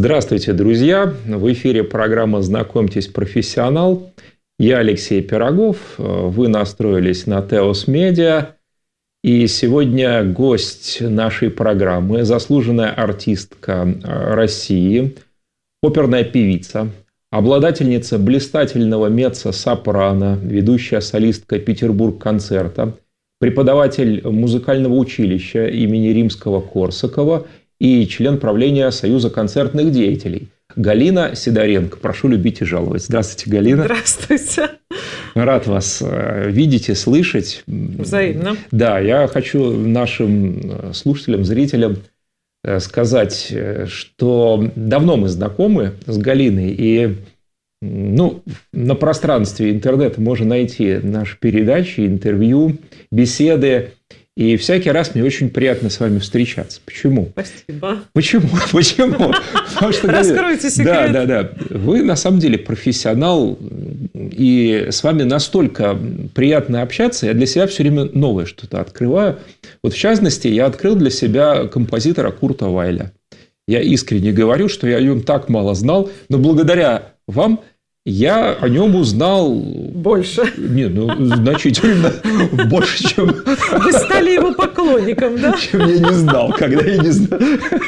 Здравствуйте, друзья! В эфире программа «Знакомьтесь, профессионал». Я Алексей Пирогов. Вы настроились на Теос Медиа. И сегодня гость нашей программы – заслуженная артистка России, оперная певица, обладательница блистательного меццо-сопрано, ведущая солистка Петербург-концерта, преподаватель музыкального училища имени Римского-Корсакова и член правления Союза концертных деятелей. Галина Сидоренко. Прошу любить и жаловать. Здравствуйте, Галина. Здравствуйте. Рад вас видеть и слышать. Взаимно. Да, я хочу нашим слушателям, зрителям сказать, что давно мы знакомы с Галиной, и на пространстве интернета можно найти наши передачи, интервью, беседы. И всякий раз мне очень приятно с вами встречаться. Почему? Спасибо. Почему? Потому что, раскройте секрет. Да. Вы на самом деле профессионал, и с вами настолько приятно общаться. Я для себя все время новое что-то открываю. Вот в частности, я открыл для себя композитора Курта Вайля. Я искренне говорю, что я о нем так мало знал, но благодаря вам я о нем узнал... Больше. Значительно больше, чем... Вы стали его поклонником, да? Чем я не знал, когда я не знал.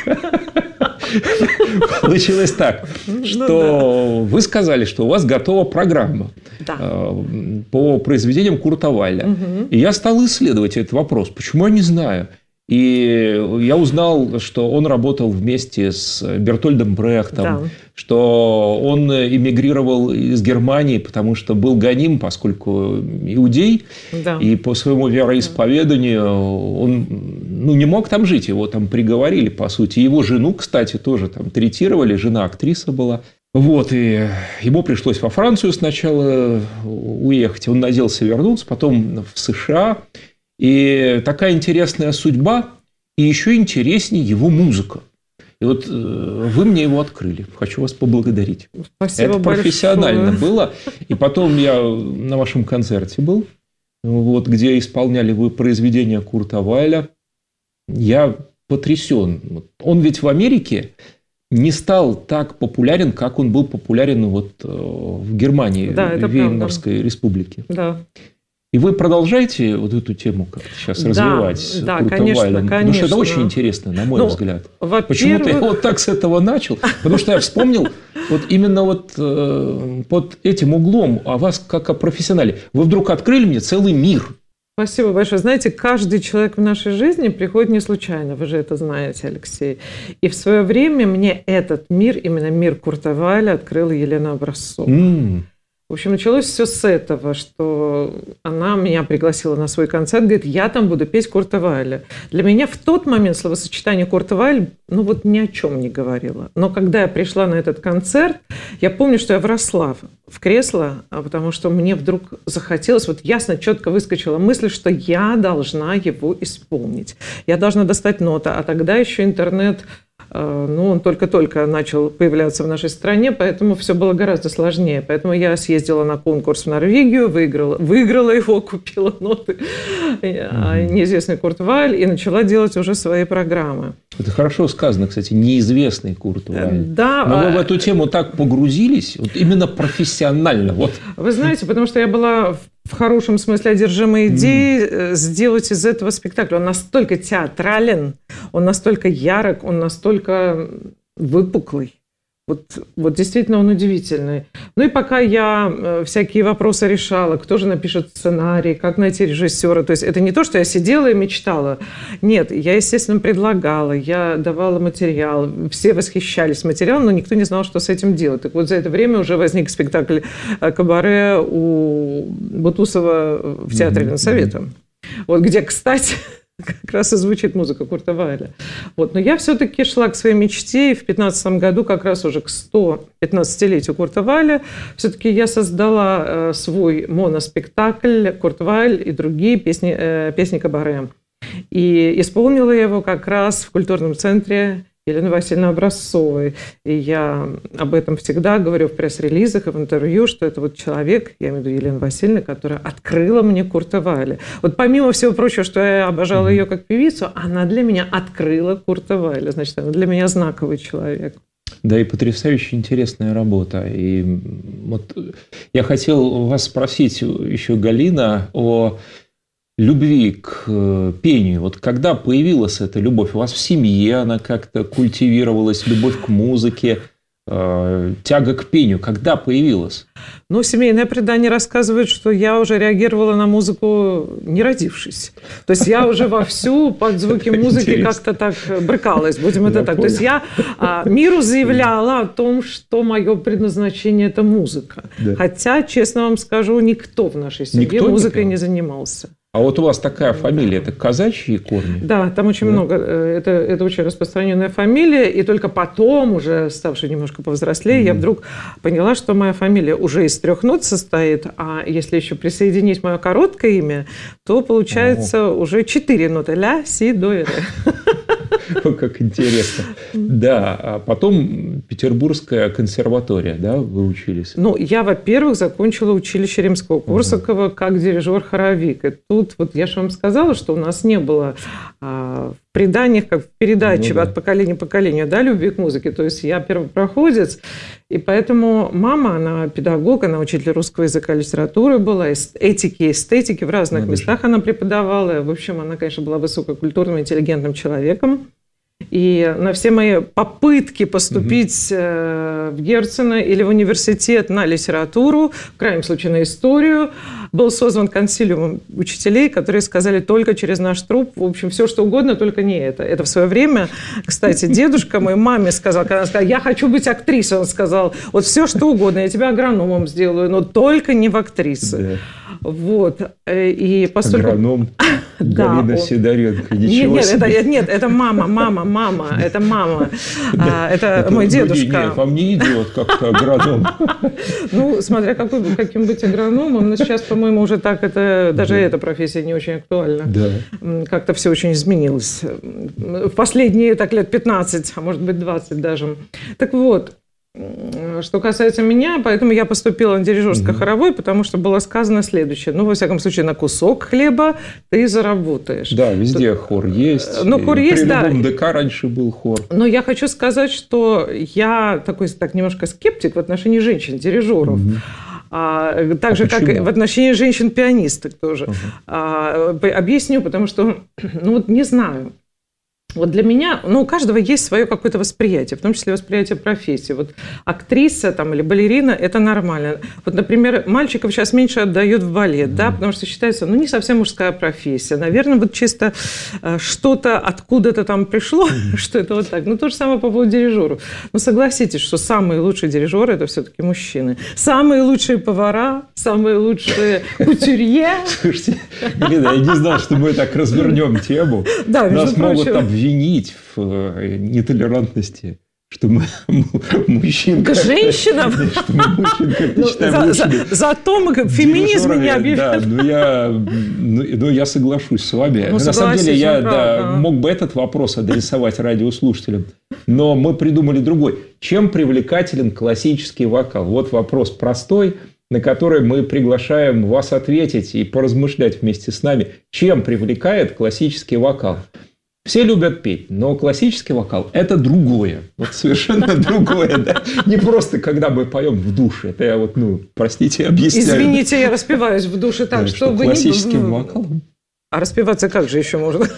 Получилось так, что вы сказали, что у вас готова программа по произведениям Курта Вайля. И я стал исследовать этот вопрос. Почему я не знаю? И я узнал, что он работал вместе с Бертольдом Брехтом, что он эмигрировал из Германии, потому что был гоним, поскольку иудей, и по своему вероисповеданию он не мог там жить, его там приговорили, по сути. Его жену, кстати, тоже там третировали, жена актриса была. Вот, и ему пришлось во Францию сначала уехать, он надеялся вернуться, потом в США. И такая интересная судьба, и еще интереснее его музыка. И вот вы мне его открыли. Хочу вас поблагодарить. Спасибо Это профессионально было. И потом я на вашем концерте был, где исполняли вы произведения Курта Вайля. Я потрясен. Он ведь в Америке не стал так популярен, как он был популярен в Германии, в Веймарской республике. Да. И вы продолжаете вот эту тему как-то сейчас развивать? Да, конечно. Потому что это очень интересно, на мой взгляд. Почему-то я вот так с этого начал. Потому что я вспомнил именно под этим углом о вас как о профессионале. Вы вдруг открыли мне целый мир. Спасибо большое. Знаете, каждый человек в нашей жизни приходит не случайно. Вы же это знаете, Алексей. И в свое время мне этот мир, именно мир Курта Вайля, открыла Елена Образцова. В общем, началось все с этого, что она меня пригласила на свой концерт, говорит, я там буду петь Курта Вайля. Для меня в тот момент словосочетание Курта Вайль, ни о чем не говорило. Но когда я пришла на этот концерт, я помню, что я вросла в кресло, потому что мне вдруг захотелось, ясно, четко выскочила мысль, что я должна его исполнить. Я должна достать ноты, а тогда еще интернет... он только-только начал появляться в нашей стране, поэтому все было гораздо сложнее. Поэтому я съездила на конкурс в Норвегию, выиграла его, купила ноты неизвестный Курт Вайль и начала делать уже свои программы. Это хорошо сказано, кстати, неизвестный Курт Вайль. Да. Но вы в эту тему так погрузились, именно профессионально. Вы знаете, потому что я была в хорошем смысле одержима идеей сделать из этого спектакль. Он настолько театрален, он настолько ярок, он настолько выпуклый. Вот действительно он удивительный. И пока я всякие вопросы решала, кто же напишет сценарий, как найти режиссера. То есть это не то, что я сидела и мечтала. Нет, я, естественно, предлагала, я давала материал. Все восхищались материалом, но никто не знал, что с этим делать. Так за это время уже возник спектакль «Кабаре» у Бутусова в театре Ленсовета. Где, кстати... как раз и звучит музыка Курта Вайля. Но я все-таки шла к своей мечте, и в 2015 году, как раз уже к 115-летию Курта Вайля, все-таки я создала свой моноспектакль «Курт Вайль и другие песни кабаре». И исполнила я его как раз в культурном центре Елены Васильевны Образцовой. И я об этом всегда говорю в пресс-релизах и в интервью, что это человек, я имею в виду Елену Васильевну, которая открыла мне Курта Вайля. Помимо всего прочего, что я обожала ее как певицу, она для меня открыла Курта Вайля. Значит, она для меня знаковый человек. Да, и потрясающе интересная работа. И вот я хотел вас спросить еще, Галина, о любви к пению. Вот когда появилась эта любовь? У вас в семье она как-то культивировалась, любовь к музыке, тяга к пению? Когда появилась? Ну, семейное предание рассказывает, что я уже реагировала на музыку, не родившись. То есть я уже вовсю под звуки музыки как-то так брыкалась, будем это так. То есть я миру заявляла о том, что мое предназначение – это музыка. Хотя, честно вам скажу, никто в нашей семье музыкой не занимался. А вот у вас такая фамилия, это казачьи корни? Да, там очень много. Это очень распространенная фамилия. И только потом, уже ставшей немножко повзрослее, я вдруг поняла, что моя фамилия уже из 3 нот состоит. А если еще присоединить мое короткое имя, то получается уже 4 ноты. Ля, си, до, ре. Как интересно. Да, а потом Петербургская консерватория, да, вы учились? Ну, я, во-первых, закончила училище Римского-Корсакова как дирижер-хоровик. И тут вот я же вам сказала, что у нас не было в преданиях, как в передаче от поколения к поколению, да, любви к музыке. То есть я первопроходец, и поэтому мама, она педагог, она учитель русского языка и литературы была, этики и эстетики в разных местах она преподавала. В общем, она, конечно, была высококультурным, интеллигентным человеком. И на все мои попытки поступить в Герцена или в университет на литературу, в крайнем случае на историю, был создан консилиум учителей, которые сказали только через наш труп, в общем, все что угодно, только не это. Это в свое время, кстати, дедушка моей маме сказал, когда она сказала, я хочу быть актрисой, он сказал, вот все что угодно, я тебя агрономом сделаю, но только не в актрисы. Вот. И постольку... Агроном Галина Сидоренко. Ничего себе. Нет, это мама, это мама. Это мой дедушка. Нет, вам не идет как-то агроном. Ну, смотря каким быть агрономом, но сейчас, по-моему, уже так, даже эта профессия не очень актуальна. Да. Как-то все очень изменилось. В последние лет 15, а может быть 20 даже. Так вот, что касается меня, поэтому я поступила на дирижерско-хоровой, потому что было сказано следующее. Ну, во всяком случае, на кусок хлеба ты заработаешь. Да, везде хор есть. Ну, хор есть, да. При любом ДК раньше был хор. Но я хочу сказать, что я такой немножко скептик в отношении женщин-дирижеров. Так же, как и в отношении женщин-пианисток тоже. Объясню, потому что, не знаю. Вот для меня, у каждого есть свое какое-то восприятие, в том числе восприятие профессии. Вот актриса или балерина – это нормально. Вот, например, мальчиков сейчас меньше отдают в балет, да, потому что считается, не совсем мужская профессия. Наверное, вот чисто что-то откуда-то там пришло, что это вот так. То же самое по поводу дирижеров. Согласитесь, что самые лучшие дирижеры – это все-таки мужчины. Самые лучшие повара, самые лучшие кутюрье. Слушайте, Галина, я не знал, что мы так развернем тему. Да, нас могут обвинить в нетолерантности, что мы мужчин... К женщинам? Что мы мужчин как-то считаем лучшими. Зато мы феминизм не объявляем. Да, я соглашусь с вами. На самом деле, я мог бы этот вопрос адресовать радиослушателям, но мы придумали другой. Чем привлекателен классический вокал? Вот вопрос простой, на который мы приглашаем вас ответить и поразмышлять вместе с нами. Чем привлекает классический вокал? Все любят петь, но классический вокал – это другое. Вот совершенно другое. Да? Не просто, когда мы поем в душе. Это я простите, объясняю. Извините, я распеваюсь в душе так, да, что вы не... Классическим вокалом. А распеваться как же еще можно?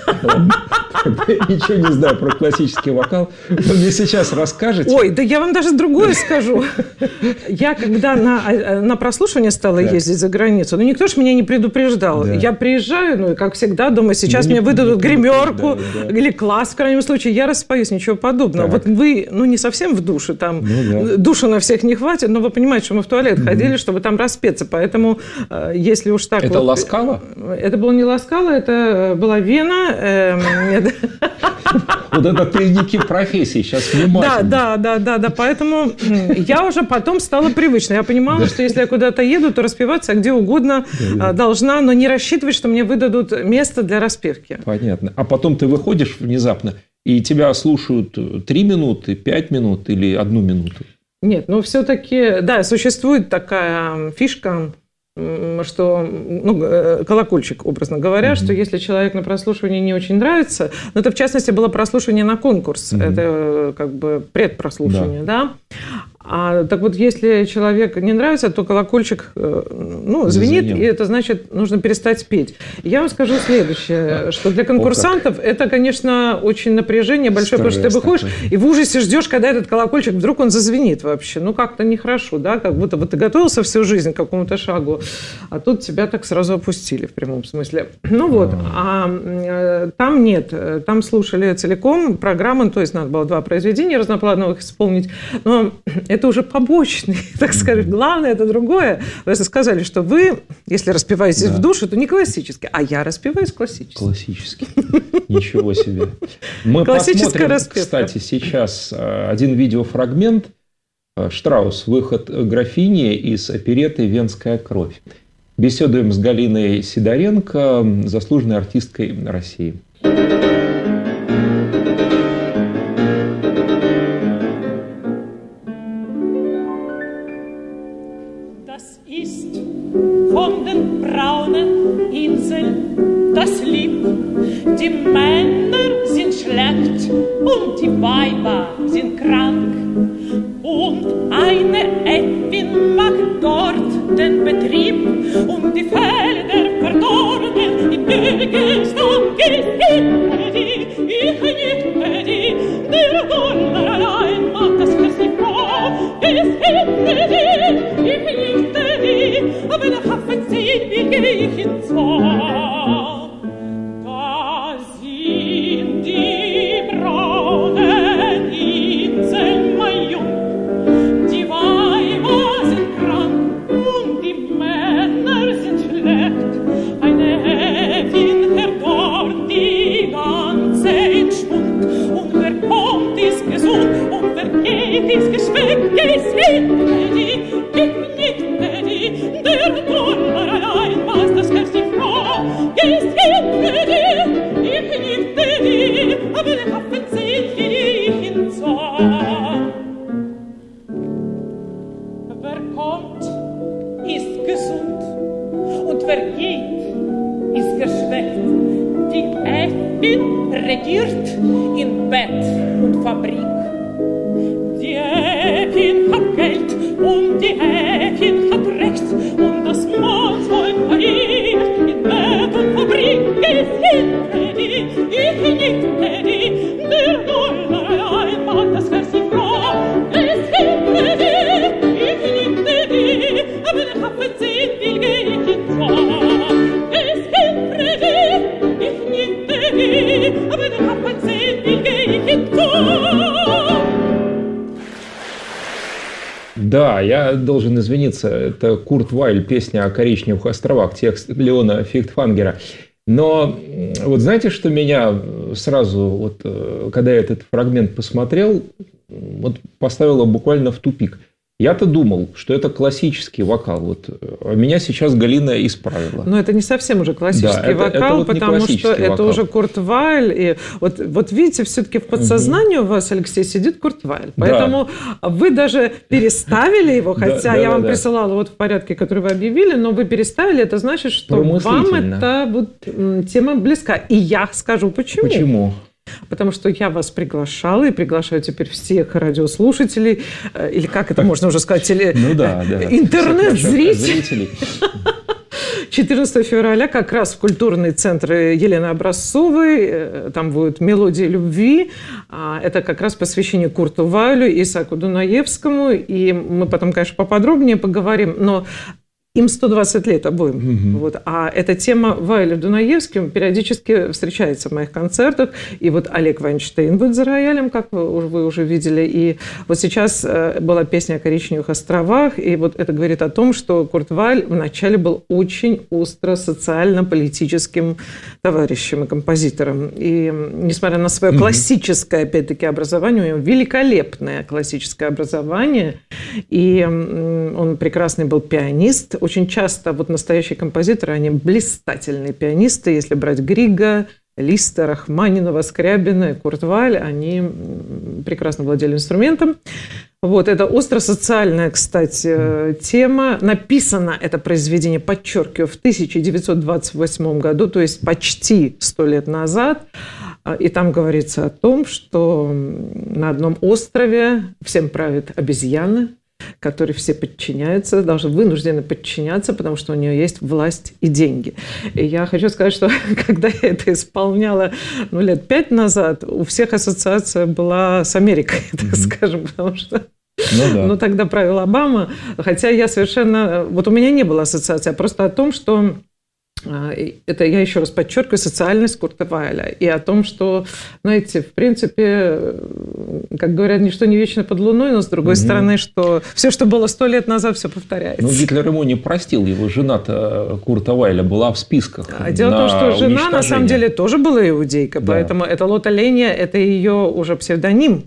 Ничего не знаю про классический вокал. Вы мне сейчас расскажете. Ой, да я вам даже другое скажу. Я когда на прослушивание стала ездить за границу, никто же меня не предупреждал. Да. Я приезжаю, и как всегда, думаю, сейчас мне выдадут гримерку или класс, в крайнем случае, я распоюсь, ничего подобного. Так. Вот вы, не совсем в душе, там душа на всех не хватит, но вы понимаете, что мы в туалет ходили, чтобы там распеться. Поэтому, если уж так... Это Ласкало? Это было не Ласкало, это была Вена. Вот это тройники профессий, сейчас внимательно. Да, поэтому я уже потом стала привычной. Я понимала, что если я куда-то еду, то распеваться где угодно должна, но не рассчитывать, что мне выдадут место для распевки. Понятно. А потом ты выходишь внезапно, и тебя слушают 3 минуты, 5 минут или 1 минуту? Нет, все-таки, да, существует такая фишка, что, колокольчик, образно говоря, что если человек на прослушивании не очень нравится, это в частности было прослушивание на конкурс, это как бы предпрослушивание, да? Так вот, если человек не нравится, то колокольчик звенит, и это значит, нужно перестать петь. Я вам скажу следующее, что для конкурсантов это, конечно, очень напряжение большое, потому что ты выходишь и в ужасе ждешь, когда этот колокольчик, вдруг он зазвенит вообще. Как-то нехорошо, да, как будто ты готовился всю жизнь к какому-то шагу, а тут тебя так сразу опустили в прямом смысле. Там нет, там слушали целиком программу, то есть надо было 2 произведения разноплановых исполнить, но это уже побочный, так сказать. Главное – это другое. Вы сказали, что вы, если распеваетесь в душе, то не классически, а я распеваюсь классически. Классически. Ничего себе. Мы посмотрим, кстати, сейчас один видеофрагмент. Штраус. Выход графини из оперетты «Венская кровь». Беседуем с Галиной Сидоренко, заслуженной артисткой России. Von den braunen Inseln das Lied. Die Männer sind schlecht und die Weiber sind krank. Und eine Äffin macht dort den Betrieb und die Felder verdorben im Bürgerstand ist hinter die, ich hinter die, der Donner allein macht das für sie froh, ist hinter die, ich hinter die, aber nach Hafen sehen wir geh ich ins Zoo. Da sind die braunen Inseln, mein Jung, die Weiber sind krank und die Männer sind schlecht. Eine Äffin verdorrt die ganze in Schwund und wer kommt ist gesund und wer geht ist geschweckt, ist hinter die, ich hinter die, der Donner allein macht das für sie froh, ist hinter die, ich hinter die, aber den Hafen sehen ich ins Zoo. Wer kommt, ist gesund und wer geht, ist geschwächt. Die Äffin regiert in Bett und Fabrik. Die Äffin hat Geld und die Äffin hat Recht und das Mannsvolk pariert in Bett und Fabrik. Ist hinter die, ich hinter die, der Dollar allein macht das für sie froh. Ist hinter die, ich hinter die, aber den Hafen sehen will geh ich ins Zoo. Ist hinter die, ich hinter die, aber den Hafen sehen will geh ich ins Zoo. Да, я должен извиниться, это Курт Вайль, песня о Коричневых островах, текст Леона Фихтвангера. Но вот знаете, что меня сразу, когда я этот фрагмент посмотрел, поставило буквально в тупик. Я-то думал, что это классический вокал. А меня сейчас Галина исправила. Но это не совсем уже классический вокал, потому что это уже Курт Вайль. И вот видите, все-таки в подсознании у вас, Алексей, сидит Курт Вайль. Поэтому вы даже переставили его, хотя я вам присылала в порядке, который вы объявили, но вы переставили, это значит, что вам эта тема близка. И я скажу, почему. Почему? Потому что я вас приглашала и приглашаю теперь всех радиослушателей, или как это можно уже сказать, интернет-зрителей. 14 февраля как раз в культурный центр Елены Образцовой, там будет «Мелодия любви». Это как раз посвящение Курту Вайлю и Исааку Дунаевскому. И мы потом, конечно, поподробнее поговорим, но им 120 лет обоим. А эта тема Вайля Дунаевским периодически встречается в моих концертах. И Олег Вайнштейн будет за роялем, как вы уже видели. И сейчас была песня о Коричневых островах. И это говорит о том, что Курт Вайль вначале был очень остро социально-политическим товарищем и композитором. И несмотря на свое классическое, опять-таки, образование, у него великолепное классическое образование. И он прекрасный был пианист. Очень часто настоящие композиторы, они блистательные пианисты. Если брать Грига, Листа, Рахманинова, Скрябина, Курт Вайль, они прекрасно владели инструментом. Вот, это остро-социальная, кстати, тема. Написано это произведение, подчеркиваю, в 1928 году, то есть почти 100 лет назад. И там говорится о том, что на одном острове всем правят обезьяны, которой все подчиняются, даже вынуждены подчиняться, потому что у нее есть власть и деньги. И я хочу сказать, что когда я это исполняла лет 5 назад, у всех ассоциация была с Америкой, так скажем, потому что тогда правил Обама. Хотя я совершенно... Вот у меня не было ассоциации, а просто о том, что... Это я еще раз подчеркиваю социальность Курта Вайля и о том, что, знаете, в принципе, как говорят, ничто не вечно под луной, но с другой стороны, что все, что было 100 лет назад, все повторяется. Но Гитлер ему не простил, его жена-то Курта Вайля была в списках. Дело в том, что жена на самом деле тоже была иудейка, поэтому это Лота Ления, это ее уже псевдоним.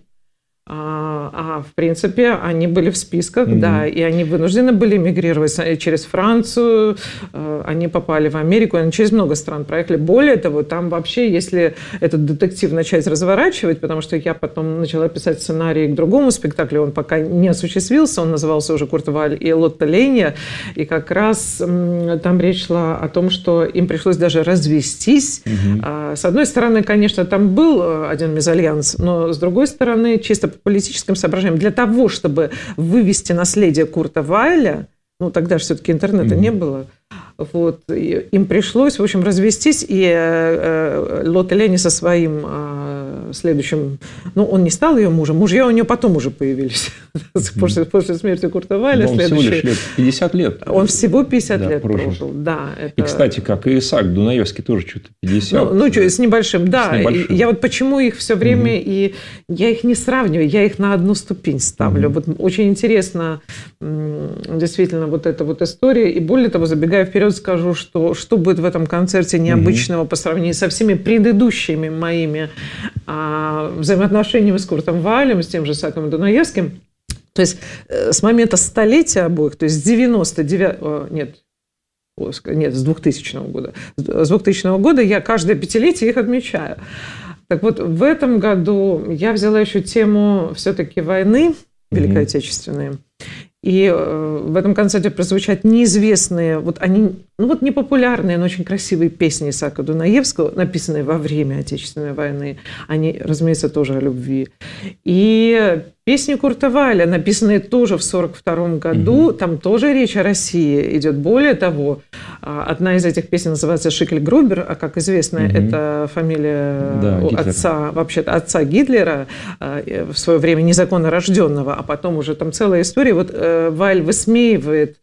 А в принципе, они были в списках, да, и они вынуждены были эмигрировать через Францию, они попали в Америку, они через много стран проехали. Более того, там вообще, если этот детектив начать разворачивать, потому что я потом начала писать сценарий к другому спектаклю, он пока не осуществился, он назывался уже «Курт Вайль и Лотта Ления», и как раз там речь шла о том, что им пришлось даже развестись. С одной стороны, конечно, там был один мезальянс, но с другой стороны, чисто по политическим соображениям, для того, чтобы вывести наследие Курта Вайля, тогда же все-таки интернета не было, вот, им пришлось, в общем, развестись, и Лотта Ления со своим следующим... он не стал ее мужем, мужья у нее потом уже появились, после смерти Курта Вайля. Он всего лишь 50 лет. Он всего 50 лет прожил, да. И, кстати, как и Исаак Дунаевский, тоже что-то 50. С небольшим, да. Я вот почему их все время, и я их не сравниваю, я их на одну ступень ставлю. Вот очень интересно, действительно, вот эта вот история. И более того, забегая вперед, скажу, что будет в этом концерте необычного по сравнению со всеми предыдущими моими взаимоотношениями с Куртом Вайлем, с тем же Исааком Дунаевским. То есть с момента столетия обоих, то есть с 2000 года. С 2000 года я каждое пятилетие их отмечаю. Так вот, в этом году я взяла еще тему все-таки войны Великой Отечественной. И в этом концерте прозвучат неизвестные, они непопулярные, но очень красивые песни Исаака Дунаевского, написанные во время Отечественной войны. Они, разумеется, тоже о любви. И песни Курта Вайля, написанные тоже в 1942 году, там тоже речь о России идет. Более того, одна из этих песен называется «Шикль-Грубер», а, как известно, это фамилия отца Гитлера, в свое время незаконно рожденного, а потом уже там целая история. Вот Вайль высмеивает,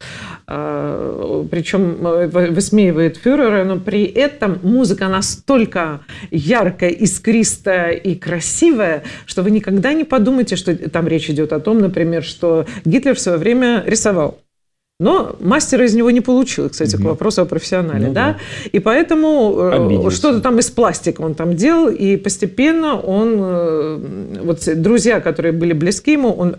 причем высмеивает фюрера, но при этом музыка настолько яркая, искристая и красивая, что вы никогда не подумаете, что там речь идет о том, например, что Гитлер в свое время рисовал. Но мастера из него не получилось, кстати, к вопросу о профессионале. Да? И поэтому что-то там из пластика он там делал, и постепенно друзья, которые были близки ему, он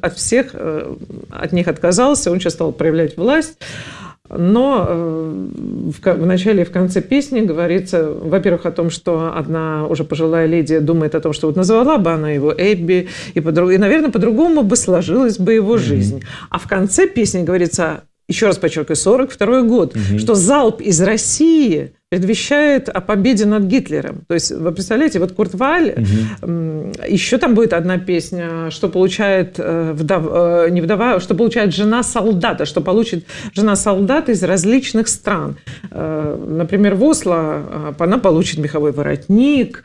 от них отказался, он сейчас стал проявлять власть. Но в начале и в конце песни говорится, во-первых, о том, что одна уже пожилая леди думает о том, что назвала бы она его Эбби, и наверное, по-другому бы сложилась бы его жизнь. А в конце песни говорится, еще раз подчеркиваю, 1942 год, что залп из России предвещает о победе над Гитлером. То есть, вы представляете, вот Курт Вайль, еще там будет одна песня, что получает что получает жена солдата, что получит жена солдата из различных стран. Например, в Осло она получит меховой воротник,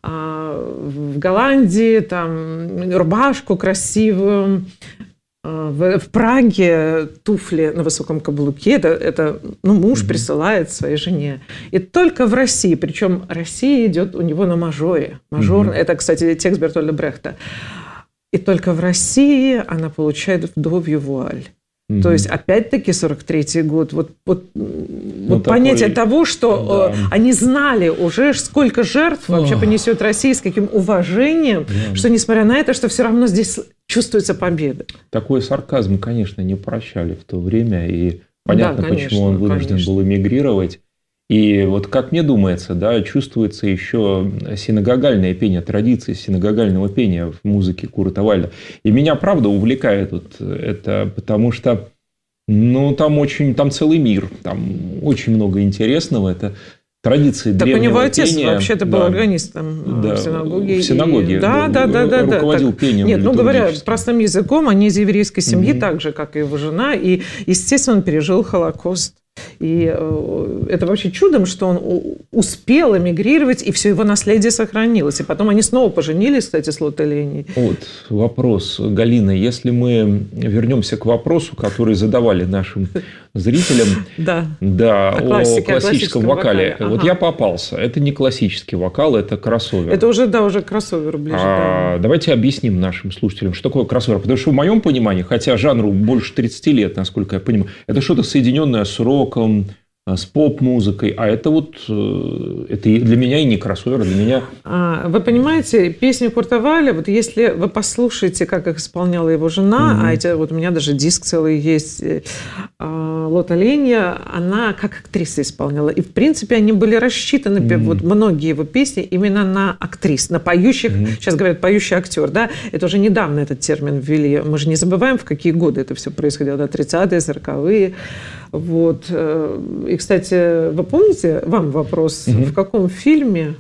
в Голландии там рубашку красивую, в Праге туфли на высоком каблуке. Это муж присылает своей жене. И только в России, причем Россия идет у него на мажоре. Это, кстати, текст Бертольда Брехта. И только в России она получает вдовью вуаль. То есть, опять-таки, 1943 год. Понятие того, что они знали уже, сколько жертв вообще понесет Россия, с каким уважением, что, несмотря на это, что все равно здесь чувствуется победа. Такой сарказм, конечно, не прощали в то время. И понятно, почему он вынужден был эмигрировать. И вот как мне думается, да, чувствуется еще синагогальное пение, традиции синагогального пения в музыке Курта Вайля. И меня, правда, увлекает вот это, потому что там целый мир, там очень много интересного. Это традиции древнего пения. Так у него отец вообще-то был органистом в синагоге. В синагоге. Руководил пением. Нет, говоря простым языком, они из еврейской семьи, так же, как и его жена. И, естественно, он пережил Холокост. И это вообще чудом, что он успел эмигрировать, и все его наследие сохранилось. И потом они снова поженились, кстати, с Лоттой Леней. Вот вопрос, Галина. Если мы вернемся к вопросу, который задавали нашим зрителям, о классическом вокале. Вот я попался. Это не классический вокал, это кроссовер. Это уже к кроссоверу ближе. Давайте объясним нашим слушателям, что такое кроссовер. Потому что в моем понимании, хотя жанру больше 30 лет, насколько я понимаю, это что-то соединенное с роком, с поп-музыкой, а это для меня и не кроссовер, для меня... Вы понимаете, песни Курта Вайля, вот если вы послушаете, как их исполняла его жена, у меня даже диск целый есть, Лотта Леня, она как актриса исполняла. И, в принципе, они были рассчитаны, многие его песни, именно на актрис, на поющих, сейчас говорят, поющий актер, да, это уже недавно этот термин ввели, мы же не забываем, в какие годы это все происходило, 30-е, 40-е. Вот. И, кстати, вы помните, вам вопрос, в каком фильме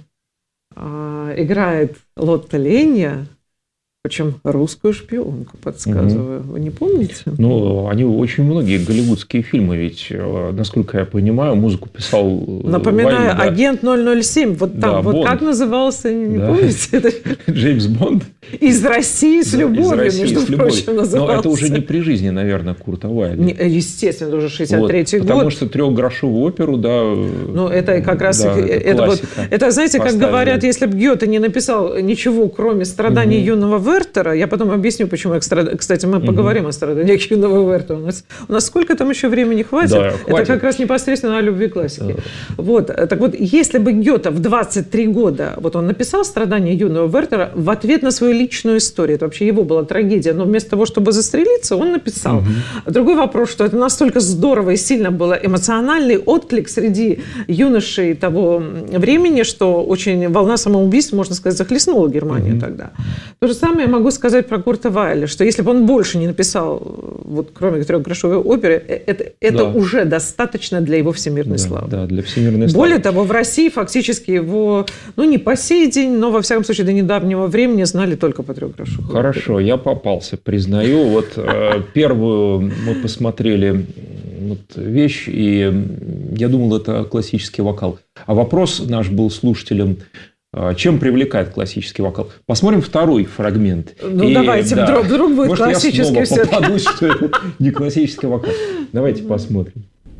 играет Лотта Леня, причем русскую шпионку, подсказываю. Вы не помните? Они очень многие голливудские фильмы, ведь, насколько я понимаю, музыку писал Напоминаю, Вайль, «Агент 007». Вот там, как назывался, не помните? Джеймс Бонд. «Из России с любовью», между прочим, назывался. Но это уже не при жизни, наверное, Курта Вайля. Естественно, это уже 63-й год. Потому что трехгрошовую оперу, это как раз... Это, знаете, как говорят, если бы Гёте не написал ничего, кроме страданий юного Вертера, я потом объясню, почему. Кстати, мы поговорим о страданиях юного Вертера. У нас сколько там еще времени хватит? Это как раз непосредственно о любви классики. Так вот, если бы Гёте в 23 года, он написал «Страдания юного Вертера» в ответ на свою личную историю, это вообще его была трагедия, но вместо того, чтобы застрелиться, он написал. Другой вопрос, что это настолько здорово и сильно было эмоциональный отклик среди юношей того времени, что очень волна самоубийств, можно сказать, захлестнула Германию тогда. То же самое я могу сказать про Курта Вайля, что если бы он больше не написал, кроме трехгрошовой оперы, это уже достаточно для его всемирной славы. Да, для всемирной славы. Более того, в России фактически его, не по сей день, но, во всяком случае, до недавнего времени знали только по трехгрошовой. Хорошо, я попался, признаю. Первую мы посмотрели вещь, и я думал, это классический вокал. А вопрос наш был слушателем: чем привлекает классический вокал? Посмотрим второй фрагмент. Давайте, вдруг будет классический все-таки. Может, я снова попадусь, что это не классический вокал. Давайте посмотрим.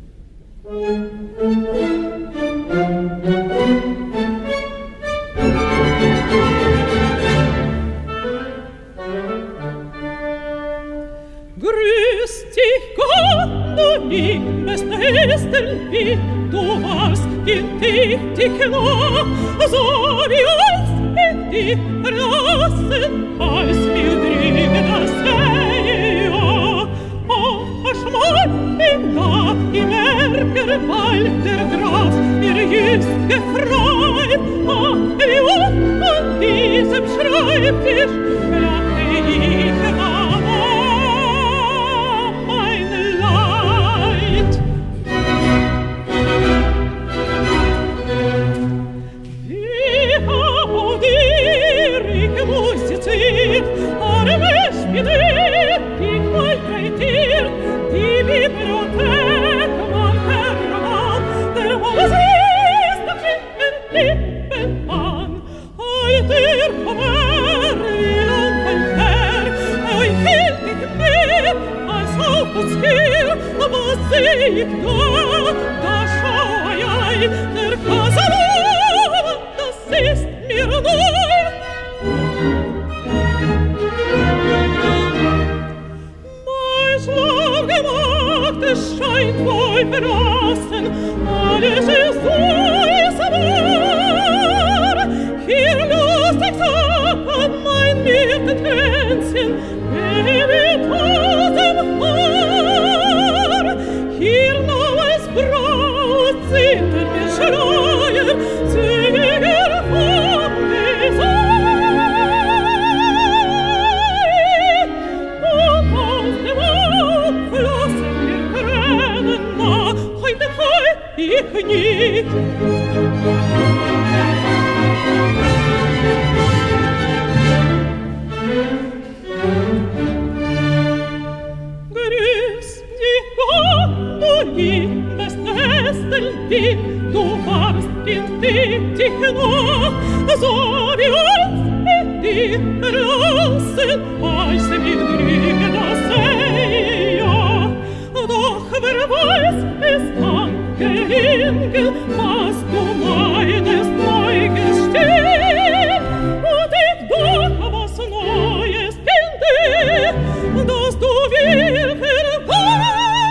Grüß dich Gott, du liebes Nestel, wie du warst in dich nah, so wie uns in die Rassen, als wir drüben das Jahr. Oh, verschmolten da im Erkerwald der Graf, ihr jüngst gefreut, wie oft an diesem Schreibtisch lachte ich an. Alter, komm her, warst in dich noch, so wie uns in dir verlassen, als wir drüben das sehe, ja. Doch wer weiß, es kann gelingen, was du meinest, neu gestehen. Und ich doch was Neues finde, dass du wir verborgen.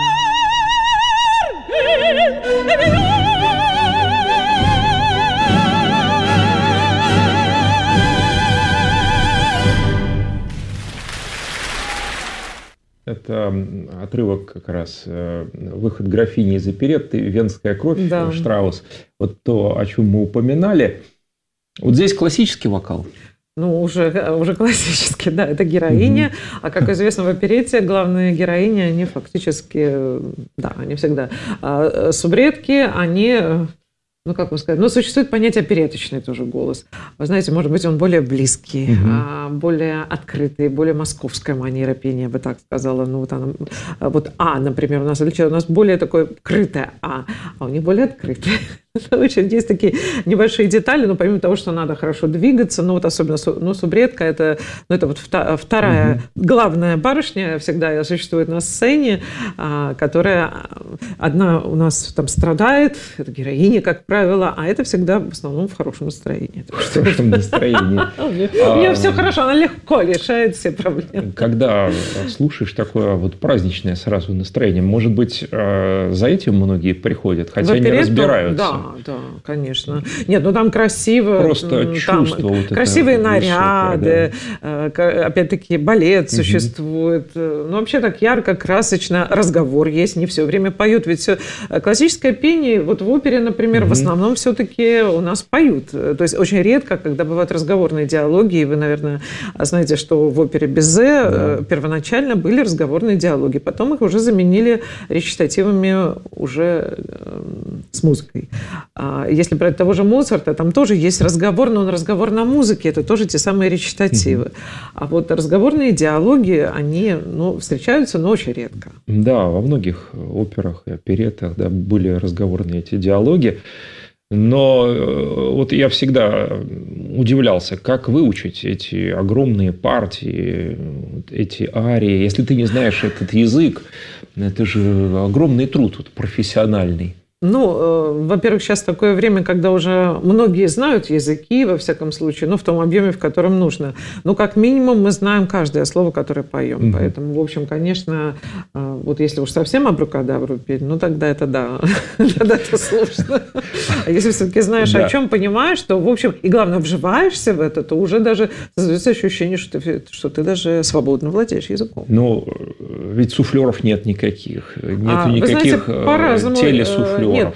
Это отрывок как раз «Выход графини из оперетты», «Венская кровь», да. Штраус. Вот то, о чем мы упоминали. Вот здесь классический вокал. Ну, уже классически, да, это героиня. А, как известно, в оперете главные героини, они фактически, да, они всегда субредки, они... Ну, как вам сказать? Ну, существует понятие опереточный тоже голос. Вы знаете, может быть, он более близкий, более открытый, более московская манера пения, я бы так сказала. Ну, вот она, вот «а», например, у нас более такое крытое «а», а у них более открытое. Очень есть такие небольшие детали, но помимо того, что надо хорошо двигаться, ну, вот особенно субредка, это вот вторая главная барышня всегда существует на сцене, которая одна у нас там страдает, это героиня, как правило, а это всегда в основном в хорошем настроении. В хорошем настроении. У нее все хорошо, она легко решает все проблемы. Когда слушаешь такое вот праздничное сразу настроение, может быть, за этим многие приходят, хотя не разбираются. Да, конечно. Нет, ну там красиво. Просто чувство. Вот красивые наряды. Да. Опять-таки балет существует. Ну, вообще так ярко, красочно. Разговор есть, не все время поют. Ведь классическое пение, вот в опере, например, в основном все-таки у нас поют. То есть очень редко, когда бывают разговорные диалоги, и вы, наверное, знаете, что в опере Бизе первоначально были разговорные диалоги. Потом их уже заменили речитативами уже с музыкой. Если брать того же Моцарта, там тоже есть разговор, но он разговор на музыке, это тоже те самые речитативы. А вот разговорные диалоги, они встречаются, но очень редко. Да, во многих операх и опереттах были разговорные эти диалоги. Но вот я всегда удивлялся, как выучить эти огромные партии, эти арии. Если ты не знаешь этот язык, это же огромный труд профессиональный. Ну, во-первых, сейчас такое время, когда уже многие знают языки, во всяком случае, в том объеме, в котором нужно. Но как минимум мы знаем каждое слово, которое поем. Поэтому, в общем, конечно, вот если уж совсем абракадабру петь, тогда это да, тогда это сложно. А если все-таки знаешь, о чем, понимаешь, то, в общем, и главное, вживаешься в это, то уже даже создается ощущение, что ты даже свободно владеешь языком. Ну, ведь суфлеров нет никаких. Нету никаких телесуфлеров. Нет,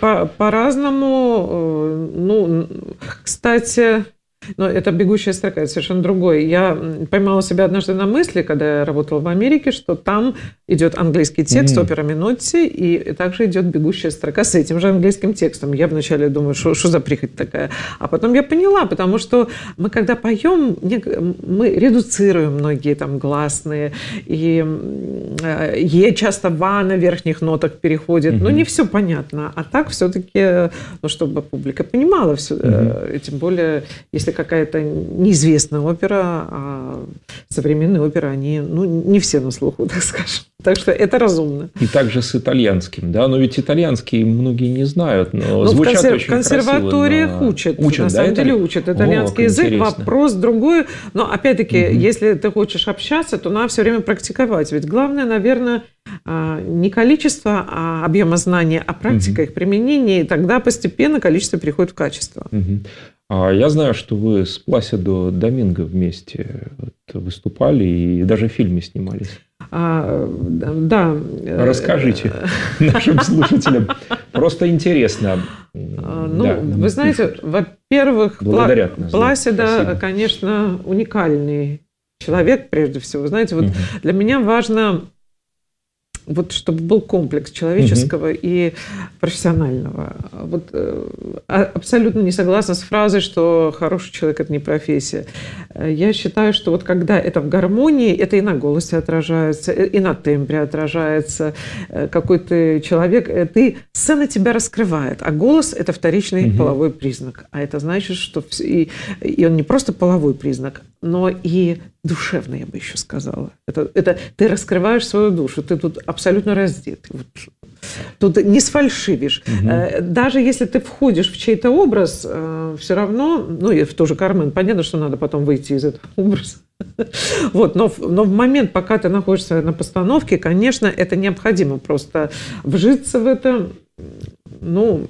по-разному. Кстати, это «Бегущая строка», это совершенно другое. Я поймала себя однажды на мысли, когда я работала в Америке, что там идет английский текст, опера Минотти, и также идет «Бегущая строка» с этим же английским текстом. Я вначале думаю, что за прихоть такая. А потом я поняла, потому что мы, когда поем, мы редуцируем многие там гласные, и «е» часто «ва» на верхних нотах переходит. Не все понятно. А так все-таки, чтобы публика понимала все, и тем более, если какая-то неизвестная опера, а современные оперы, они не все на слуху, так скажем. Так что это разумно. И также с итальянским, да? Но ведь итальянский многие не знают, но звучат очень красиво. В консерваториях учат, на самом деле учат итальянский язык. Интересно. Вопрос другой. Но опять-таки, если ты хочешь общаться, то надо все время практиковать. Ведь главное, наверное, не количество объема знаний, а практика их применения. И тогда постепенно количество переходит в качество. Я знаю, что вы с Пласидо Доминго вместе выступали и даже в фильме снимались. Да. Расскажите нашим слушателям. Просто интересно. Вы знаете, во-первых, Пласидо, конечно, уникальный человек, прежде всего. Знаете, вот для меня важно, чтобы был комплекс человеческого и профессионального. Абсолютно не согласна с фразой, что хороший человек – это не профессия. Я считаю, что вот когда это в гармонии, это и на голосе отражается, и на тембре отражается. Какой ты человек, сцена тебя раскрывает, а голос – это вторичный половой признак. А это значит, что и он не просто половой признак, но и душевный, я бы еще сказала. Это ты раскрываешь свою душу, ты тут абсолютно раздет. Вот. Тут не сфальшивишь. Даже если ты входишь в чей-то образ, все равно, ну и в тот же Кармен, понятно, что надо потом выйти из этого образа. Вот, но в момент, пока ты находишься на постановке, конечно, это необходимо просто вжиться в это. Ну,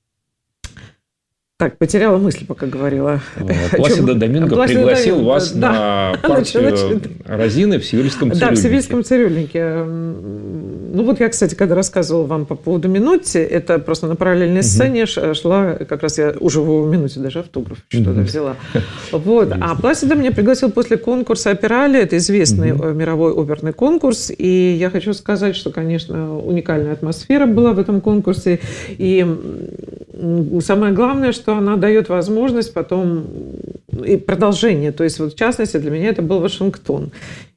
так, потеряла мысль, пока говорила. Пласидо Доминго пригласил вас на партию Розины в Севильском цирюльнике. Да, в Севильском цирюльнике. Ну вот я, кстати, когда рассказывала вам по поводу Минотти, это просто на параллельной сцене шла, как раз я уже в Минотти даже автограф что-то взяла. Вот. А Пласидо меня пригласил после конкурса «Операли», это известный мировой оперный конкурс, и я хочу сказать, что, конечно, уникальная атмосфера была в этом конкурсе, и самое главное, что она дает возможность потом и продолжение. То есть, вот, в частности, для меня это был Вашингтон.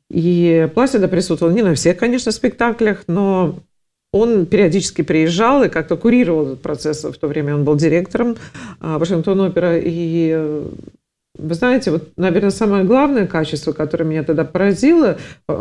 И Пласидо присутствовал не на всех, конечно, спектаклях, но он периодически приезжал и как-то курировал этот процесс. В то время он был директором Вашингтон-опера. И вы знаете, вот, наверное, самое главное качество, которое меня тогда поразило,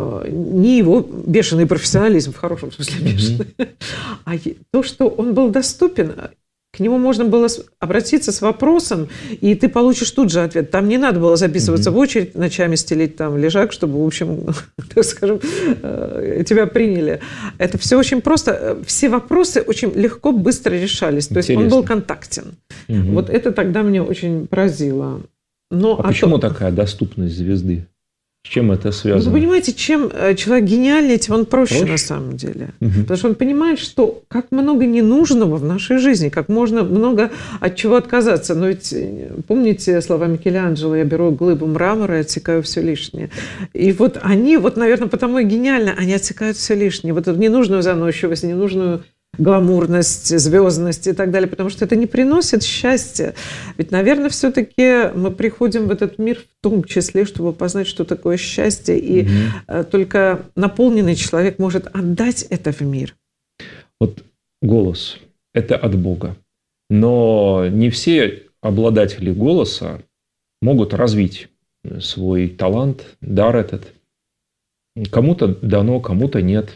не его бешеный профессионализм, в хорошем смысле бешеный, а то, что он был доступен. К нему можно было обратиться с вопросом, и ты получишь тут же ответ. Там не надо было записываться в очередь, ночами стелить там лежак, чтобы, в общем, так скажем, тебя приняли. Это все очень просто. Все вопросы очень легко, быстро решались. То есть он был контактен. Вот это тогда меня очень поразило. Но, почему такая доступность звезды? С чем это связано? Вы понимаете, чем человек гениальнее, тем он проще на самом деле. Потому что он понимает, что как много ненужного в нашей жизни, как можно много от чего отказаться. Но ведь помните слова Микеланджело: «Я беру глыбу мрамора и отсекаю все лишнее». И вот они, вот, наверное, потому и гениально, они отсекают все лишнее. Вот эту ненужную заносчивость, ненужную гламурность, звездность и так далее, потому что это не приносит счастья. Ведь, наверное, все-таки мы приходим в этот мир в том числе, чтобы познать, что такое счастье, и только наполненный человек может отдать это в мир. Вот голос – это от Бога, но не все обладатели голоса могут развить свой талант, дар этот. Кому-то дано, кому-то нет.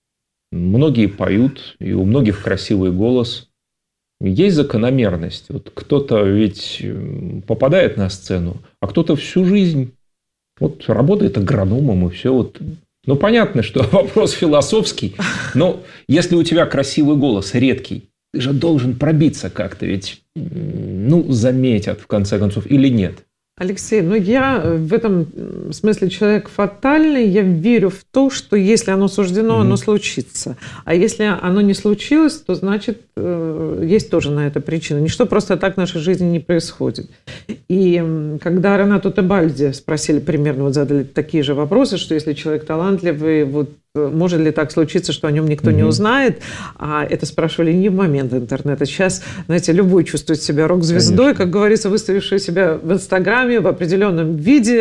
Многие поют, и у многих красивый голос. Есть закономерность. Вот кто-то ведь попадает на сцену, а кто-то всю жизнь вот работает агрономом, и все. Вот. Ну, понятно, что вопрос философский, но если у тебя красивый голос, редкий, ты же должен пробиться как-то, ведь заметят в конце концов или нет. Алексей, я в этом смысле человек фатальный. Я верю в то, что если оно суждено, оно случится. А если оно не случилось, то значит, есть тоже на это причина. Ничто просто так в нашей жизни не происходит. И когда Ренату Тебальди спросили примерно, вот задали такие же вопросы, что если человек талантливый, вот может ли так случиться, что о нем никто не узнает? А это спрашивали не в момент интернета. Сейчас, знаете, любой чувствует себя рок-звездой, как говорится, выставивший себя в Инстаграме в определенном виде,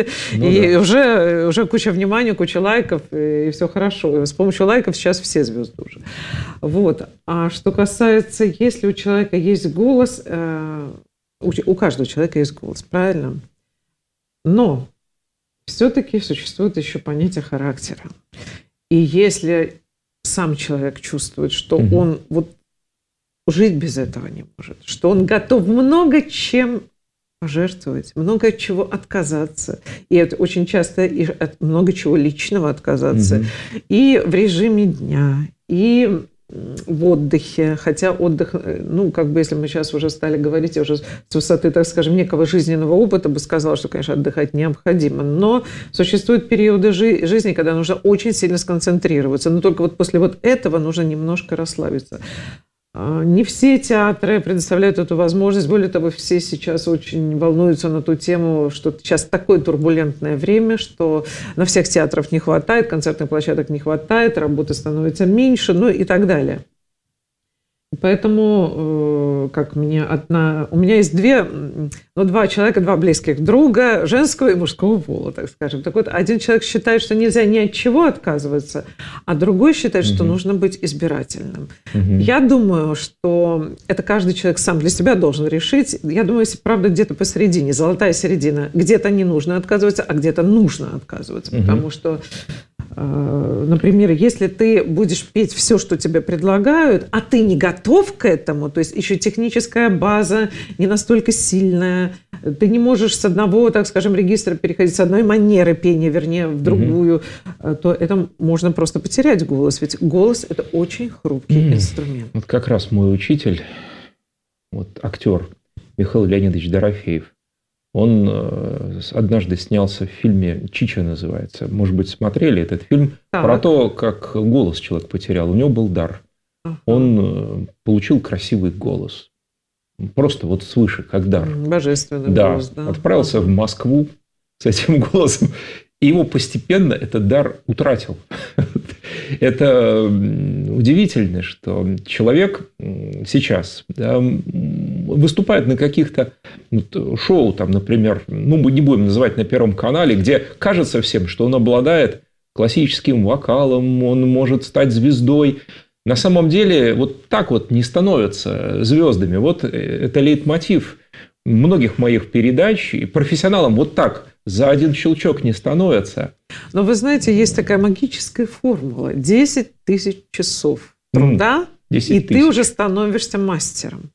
уже куча внимания, куча лайков, и все хорошо. И с помощью лайков сейчас все звезды уже. Вот. А что касается, если у человека есть голос, у каждого человека есть голос, правильно? Но все-таки существует еще понятие характера. И если сам человек чувствует, что он вот жить без этого не может, что он готов много чем пожертвовать, много от чего отказаться, и это очень часто и от много чего личного отказаться, и в режиме дня, и в отдыхе, хотя отдых, если мы сейчас уже стали говорить, я уже с высоты, так скажем, некого жизненного опыта бы сказала, что, конечно, отдыхать необходимо, но существуют периоды жизни, когда нужно очень сильно сконцентрироваться, но только вот после вот этого нужно немножко расслабиться. Не все театры предоставляют эту возможность. Более того, все сейчас очень волнуются на ту тему, что сейчас такое турбулентное время, что на всех театров не хватает, концертных площадок не хватает, работы становится меньше, и так далее. Поэтому, как у меня есть два человека, два близких друга, женского и мужского пола, так скажем. Так вот, один человек считает, что нельзя ни от чего отказываться, а другой считает, что нужно быть избирательным. Я думаю, что это каждый человек сам для себя должен решить. Я думаю, если правда где-то посередине, золотая середина, где-то не нужно отказываться, а где-то нужно отказываться, потому что, например, если ты будешь петь все, что тебе предлагают, а ты не готов к этому, то есть еще техническая база не настолько сильная, ты не можешь с одного, так скажем, регистра переходить, с одной манеры пения, вернее, в другую, то это можно просто потерять голос. Ведь голос – это очень хрупкий инструмент. Вот как раз мой учитель, актер Михаил Леонидович Дорофеев, он однажды снялся в фильме «Чича» называется. Может быть, смотрели этот фильм? Про то, как голос человек потерял. У него был дар. Он получил красивый голос. Просто свыше, как дар. Божественный голос, да. Отправился в Москву с этим голосом. И его постепенно этот дар утратил. Это удивительно, что человек сейчас выступает на каких-то шоу, например, мы не будем называть на Первом канале, где кажется всем, что он обладает классическим вокалом, он может стать звездой. На самом деле так не становятся звездами. Это лейтмотив многих моих передач. И профессионалам так за один щелчок не становятся. Но вы знаете, есть такая магическая формула. 10 тысяч часов труда, и ты уже становишься мастером.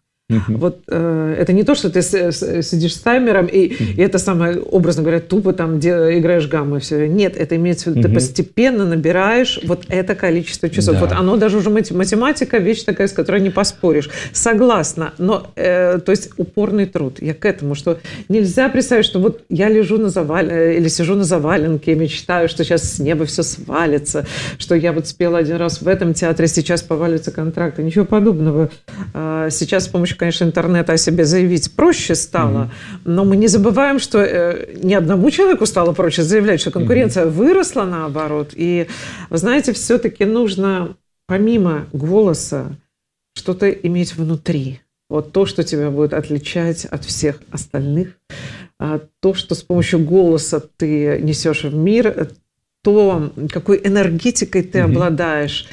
Это не то, что ты сидишь с таймером и это самое, образно говоря, тупо играешь гаммы. Все. Нет, это имеется в виду, ты постепенно набираешь это количество часов. Да. Оно даже уже математика, вещь такая, с которой не поспоришь. Согласна, но то есть упорный труд. Я к этому, что нельзя представить, что я лежу или сижу на заваленке и мечтаю, что сейчас с неба все свалится, что я спела один раз в этом театре, сейчас повалится контракт. Ничего подобного. Сейчас с помощью, конечно, интернета о себе заявить проще стало, но мы не забываем, что ни одному человеку стало проще заявлять, что конкуренция выросла, наоборот. И, вы знаете, все-таки нужно, помимо голоса, что-то иметь внутри. То, что тебя будет отличать от всех остальных, то, что с помощью голоса ты несешь в мир, то, какой энергетикой ты обладаешь.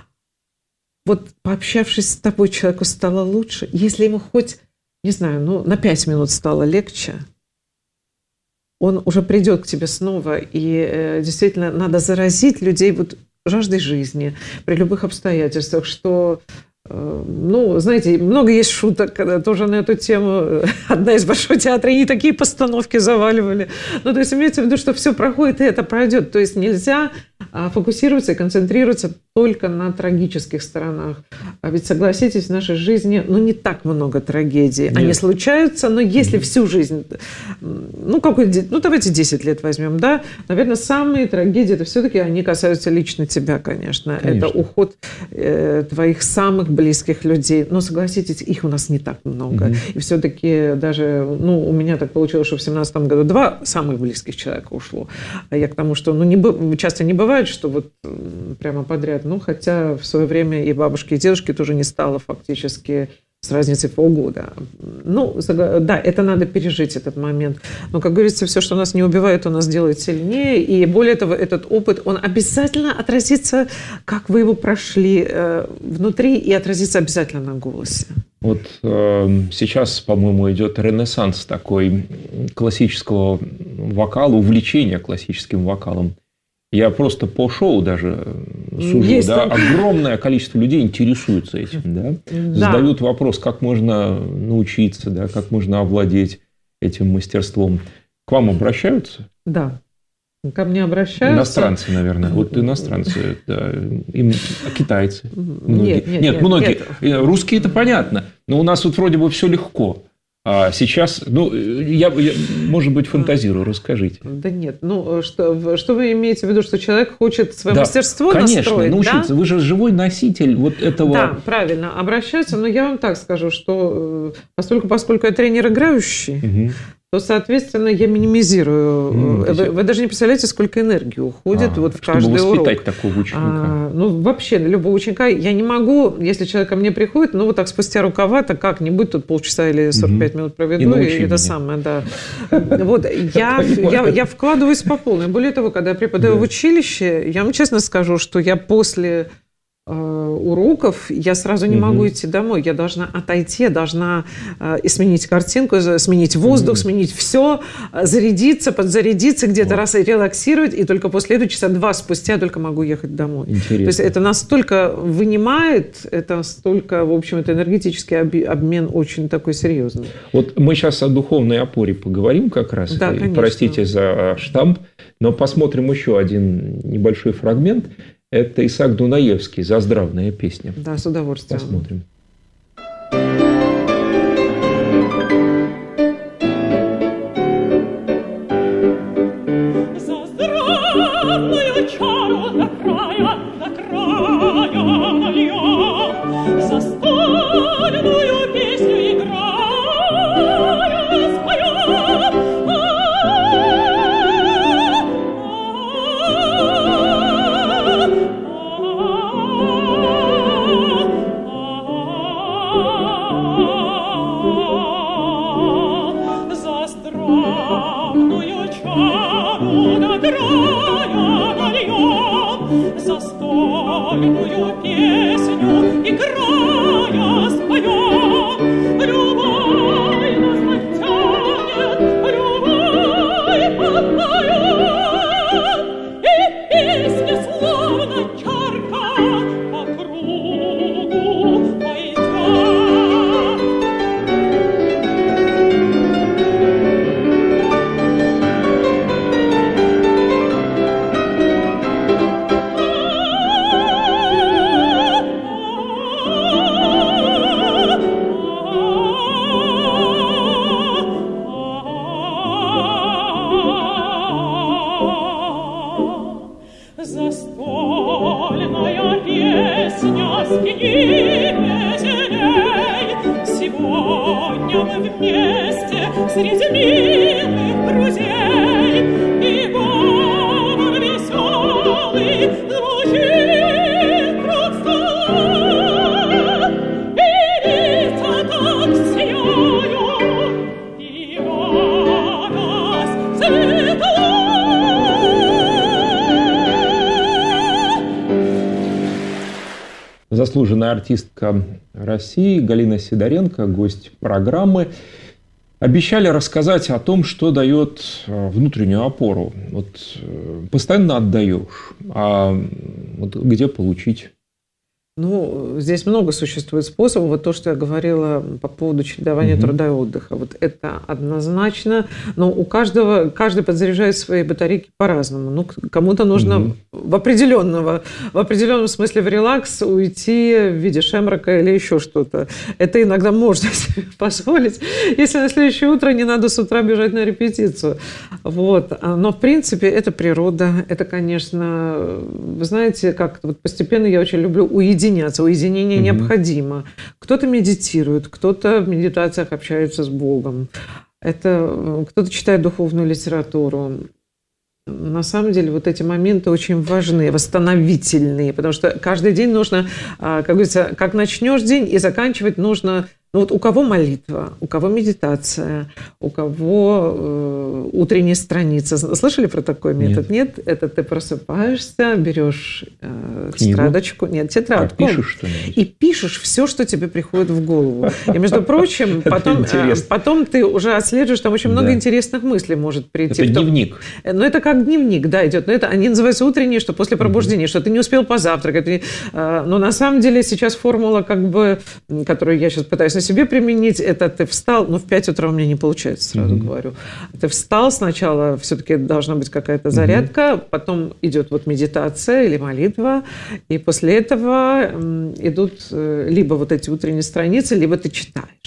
Пообщавшись с тобой, человеку стало лучше. Если ему хоть, не знаю, на 5 минут стало легче, он уже придет к тебе снова. И действительно надо заразить людей жаждой жизни при любых обстоятельствах, что... знаете, много есть шуток тоже на эту тему. Одна из Большого театра, и не такие постановки заваливали. То есть имеется в виду, что все проходит, и это пройдет. То есть нельзя фокусироваться и концентрироваться только на трагических сторонах. А ведь, согласитесь, в нашей жизни не так много трагедий. Нет. Они случаются, но если всю жизнь... давайте 10 лет возьмем, да? Наверное, самые трагедии, это все-таки они касаются лично тебя, конечно. Это уход твоих самых близких людей. Но, согласитесь, их у нас не так много. И все-таки даже... у меня так получилось, что в 2017 году 2 самых близких человека ушло. А я к тому, что часто не бывает, что прямо подряд. Хотя в свое время и бабушки, и дедушки тоже не стало фактически с разницей полгода. Да, это надо пережить, этот момент. Но, как говорится, все, что нас не убивает, у нас делает сильнее. И более того, этот опыт, он обязательно отразится, как вы его прошли внутри, и отразится обязательно на голосе. Сейчас, по-моему, идет ренессанс такой классического вокала, увлечения классическим вокалом. Я просто по шоу даже сужу, огромное количество людей интересуется этим, задают вопрос, как можно научиться, как можно овладеть этим мастерством. К вам обращаются? Да. Ко мне обращаются. Иностранцы, наверное. Иностранцы, китайцы. Нет, многие. Нет. Русские это понятно, но у нас вроде бы все легко. А сейчас, я, может быть, фантазирую, расскажите. Да нет, что вы имеете в виду, что человек хочет свое мастерство конечно, настроить? Научиться. Да? Вы же живой носитель этого. Да, правильно, обращаются, но я вам так скажу, что поскольку я тренер играющий, то, соответственно, я минимизирую. Вы даже не представляете, сколько энергии уходит вот в каждый урок. Чтобы воспитать такого ученика. Вообще, любого ученика я не могу, если человек ко мне приходит, вот так спустя рукава, так как-нибудь тут полчаса или 45 минут проведу, и это самое, да. Вот, я вкладываюсь по полной. Более того, когда я преподаю в училище, я вам честно скажу, что я после уроков я сразу не могу идти домой. Я должна отойти, я должна сменить картинку, сменить воздух, сменить все, зарядиться, подзарядиться, где-то раз и релаксировать, и только после этого часа 2 спустя только могу ехать домой. Интересно. То есть это настолько вынимает, это столько, в общем, это энергетический обмен очень такой серьезный. Вот мы сейчас о духовной опоре поговорим как раз. Да, конечно. Простите за штамп, но посмотрим еще один небольшой фрагмент. Это Исаак Дунаевский «Заздравная песня». Да, с удовольствием. Посмотрим. Заздравную чару до края нальем, застольную песню играя споем. Застольную песню играя споем. Любовь нас подтянет, любовь подпоет, и песня словно чарка по кругу пойдет. Застольная песня спини песней. Сегодня мы вместе среди милых друзей, и говор веселый звучит круг стола, и лица так сияют, и радость светла. Заслуженная артистка России Галина Сидоренко, гость программы. Обещали рассказать о том, что дает внутреннюю опору. Вот постоянно отдаешь, а вот где получить? Здесь много существует способов. Вот то, что я говорила по поводу чередования труда и отдыха. Вот это однозначно. Но каждый подзаряжает свои батарейки по-разному. Кому-то нужно в определенном смысле в релакс уйти в виде шемрока или еще что-то. Это иногда можно себе позволить, если на следующее утро не надо с утра бежать на репетицию. Вот. Но, в принципе, это природа. Это, конечно, вы знаете, как вот постепенно я очень люблю уединяться. Уединение необходимо. Кто-то медитирует, кто-то в медитациях общается с Богом. Кто-то читает духовную литературу. На самом деле вот эти моменты очень важны, восстановительные, потому что каждый день нужно, как говорится, как начнешь день и заканчивать нужно. Вот у кого молитва, у кого медитация, у кого утренняя страница. Слышали про такой метод? Нет? Это ты просыпаешься, берешь тетрадочку, тетрадку. Пишешь что-нибудь? И пишешь все, что тебе приходит в голову. И, между прочим, потом ты уже отслеживаешь, там очень много интересных мыслей может прийти. Это дневник. Это как дневник, идет. Но они называются утренние, что после пробуждения, что ты не успел позавтракать. Но на самом деле сейчас формула, которую я сейчас пытаюсь на себе применить, это ты встал, в 5 утра у меня не получается, сразу говорю. Ты встал, сначала все-таки должна быть какая-то зарядка, потом идет медитация или молитва, и после этого идут либо вот эти утренние страницы, либо ты читаешь.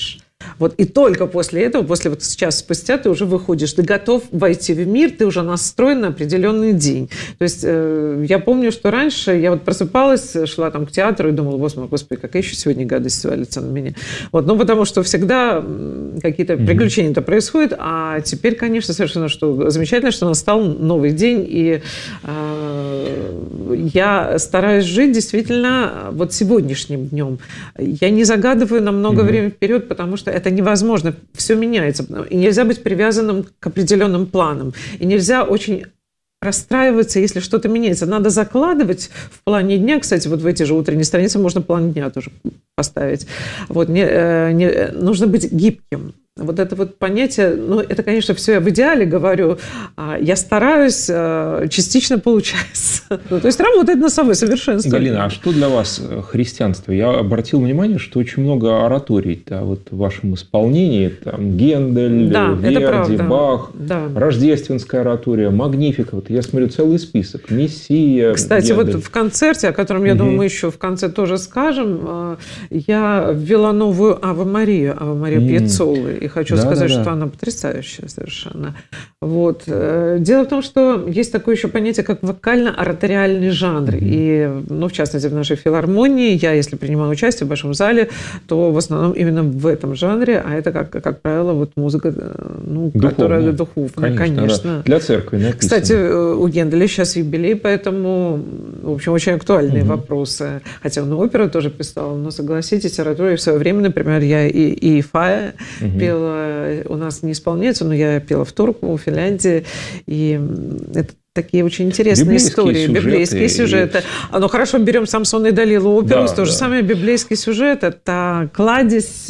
Вот и только после этого, после вот сейчас спустя, ты уже выходишь, ты готов войти в мир, ты уже настроен на определенный день. То есть я помню, что раньше я вот просыпалась, шла там к театру и думала, господи, какая еще сегодня гадость свалится на меня. Вот, ну, потому что всегда какие-то приключения-то происходят, а теперь, конечно, совершенно что замечательно, что настал новый день, и я стараюсь жить действительно вот сегодняшним днем. Я не загадываю на много времени вперед, потому что это невозможно. Все меняется. И нельзя быть привязанным к определенным планам. И нельзя очень расстраиваться, если что-то меняется. Надо закладывать в плане дня. Кстати, вот в эти же утренние страницы можно план дня тоже поставить. Вот, нужно быть гибким. Вот это вот понятие, ну, это, конечно, все я в идеале говорю, я стараюсь, частично получается. Ну, то есть работает над собой совершенство. Галина, а что для вас христианство? Я обратил внимание, что очень много ораторий вот, в вашем исполнении. Там Гендель, Верди, Бах, рождественская оратория, Магнифика. Вот я смотрю целый список. Мессия, кстати, Гендель. вот в концерте, о котором, я думаю, мы еще в конце тоже скажем, я ввела новую Аве Марию Пьяццолы. И хочу сказать, что она потрясающая совершенно. Вот. Дело в том, что есть такое еще понятие, как вокально-ораториальный жанр. И, ну, в частности, в нашей филармонии, я, если принимаю участие в большом зале, то в основном именно в этом жанре, а это, как правило, вот музыка, ну, которая духовная, конечно. Да. Для церкви написано. Кстати, у Генделя сейчас юбилей, поэтому, в общем, очень актуальные вопросы. Хотя он оперу тоже писал, но, согласитесь, ораторию в свое время, например, я и Фая пела, у нас не исполняется, но я пела в Турку, в Финляндии, и это такие очень интересные истории, библейские сюжеты. Ну, хорошо, берем Самсона и Далилу оперу, то же самое библейский сюжет, это кладезь.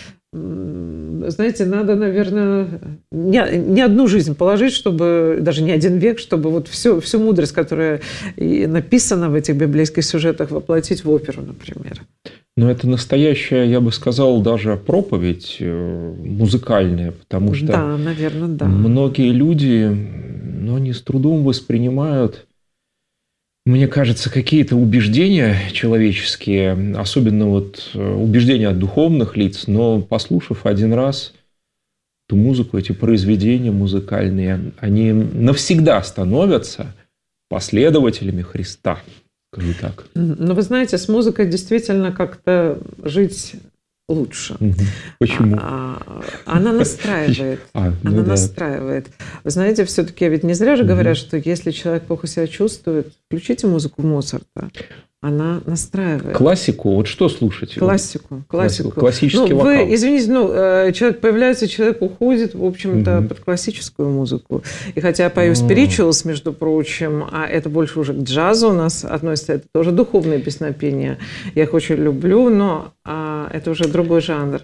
Знаете, надо, наверное, не одну жизнь положить, чтобы, даже не один век, чтобы вот всю мудрость, которая и написана в этих библейских сюжетах, воплотить в оперу, например. Но это настоящая, я бы сказал, даже проповедь музыкальная, потому что наверное, многие люди, они с трудом воспринимают, мне кажется, какие-то убеждения человеческие, особенно вот убеждения от духовных лиц, но послушав один раз эту музыку, эти произведения музыкальные, они навсегда становятся последователями Христа. Скажу так. Но вы знаете, с музыкой действительно как-то жить лучше. Почему? Она настраивает. Настраивает. Вы знаете, все-таки ведь не зря же говорят, что если человек плохо себя чувствует, включите музыку Моцарта. Она настраивает. Классику? Вот что слушать? Классику. Классический вокал. Вы, извините, человек появляется, человек уходит, в общем-то, под классическую музыку. И хотя я пою spirituals, между прочим, а это больше уже к джазу у нас относится, это тоже духовное песнопение. Я их очень люблю, но это уже другой жанр.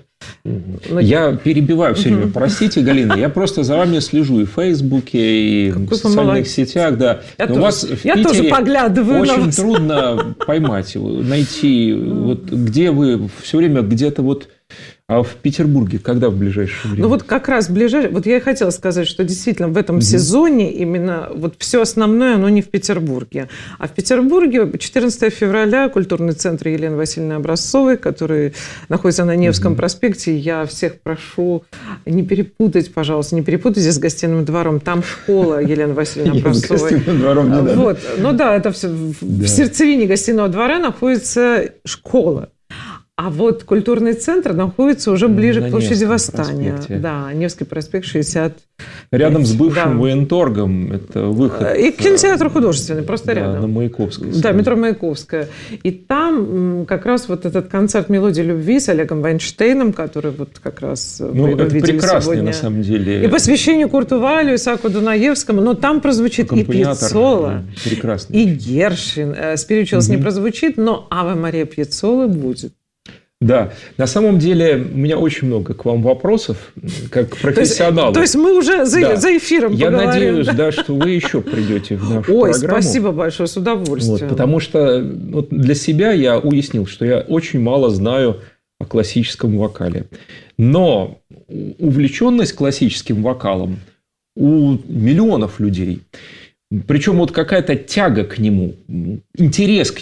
Я перебиваю все время. Простите, Галина, я просто за вами слежу и в Фейсбуке, и в социальных сетях. Да. Но вас в Питере очень трудно поймать, найти, вот, где вы все время где-то вот... А в Петербурге когда в ближайшее время? Ну вот как раз в ближайшее... Вот я и хотела сказать, что действительно в этом сезоне именно вот все основное, оно не в Петербурге. А в Петербурге 14 февраля культурный центр Елены Васильевны Образцовой, который находится на Невском проспекте. Я всех прошу не перепутать, пожалуйста, не перепутайте с Гостиным двором. Там школа Елены Васильевны Образцовой. С Гостиным двором не надо. Вот. Ну да, это все. В сердцевине Гостиного двора находится школа. А вот культурный центр находится уже ближе к площади Восстания. Да, Невский проспект 60. Рядом с бывшим военторгом. Это выход. И кинотеатр художественный, просто рядом. На Маяковской. Да, метро Маяковская. И там как раз вот этот концерт «Мелодия любви» с Олегом Вайнштейном, который вот как раз это прекрасно, сегодня. На самом деле. И посвящение Курту Валю, Исааку Дунаевскому. Но там прозвучит и Пьяццола, и Гершвин. Spirituals не прозвучит, но Аве Мария Пьяццолы будет. Да, на самом деле у меня очень много к вам вопросов, как к профессионалу. То есть мы уже за эфиром поговорим. Я надеюсь, да, что вы еще придете в нашу программу. Спасибо большое, с удовольствием. Вот, потому что для себя я уяснил, что я очень мало знаю о классическом вокале. Но увлеченность классическим вокалом у миллионов людей, причем вот какая-то тяга к нему, интерес к нему,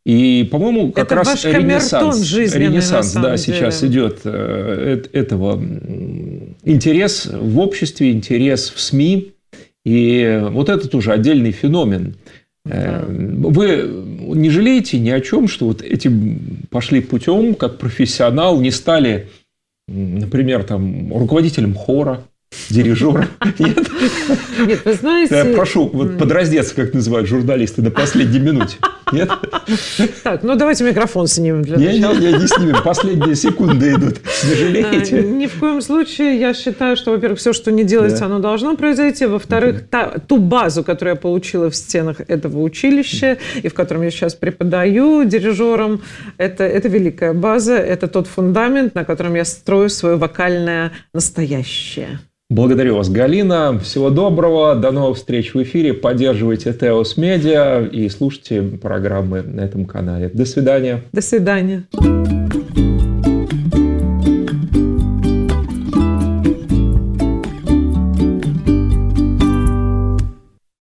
И, по-моему, как это раз ренессанс, да, сейчас идет этого интерес в обществе, интерес в СМИ. И вот это тоже отдельный феномен. Да. Вы не жалеете ни о чем, что вот этим пошли путем, как профессионал, не стали, например, там, руководителем хора, дирижером? Нет? Нет, вы знаете... Я прошу вот подраздеться, как называют журналисты, на последней минуте. Нет? Так, ну давайте микрофон снимем для начала. Не снимем, последние секунды идут. Не жалеете? Ни в коем случае. Я считаю, что, во-первых, все, что не делается, оно должно произойти. Во-вторых, ту базу, которую я получила в стенах этого училища, и в котором я сейчас преподаю дирижером, это великая база, это тот фундамент, на котором я строю свое вокальное настоящее. Благодарю вас, Галина. Всего доброго. До новых встреч в эфире. Поддерживайте Теос Медиа и слушайте программы на этом канале. До свидания. До свидания.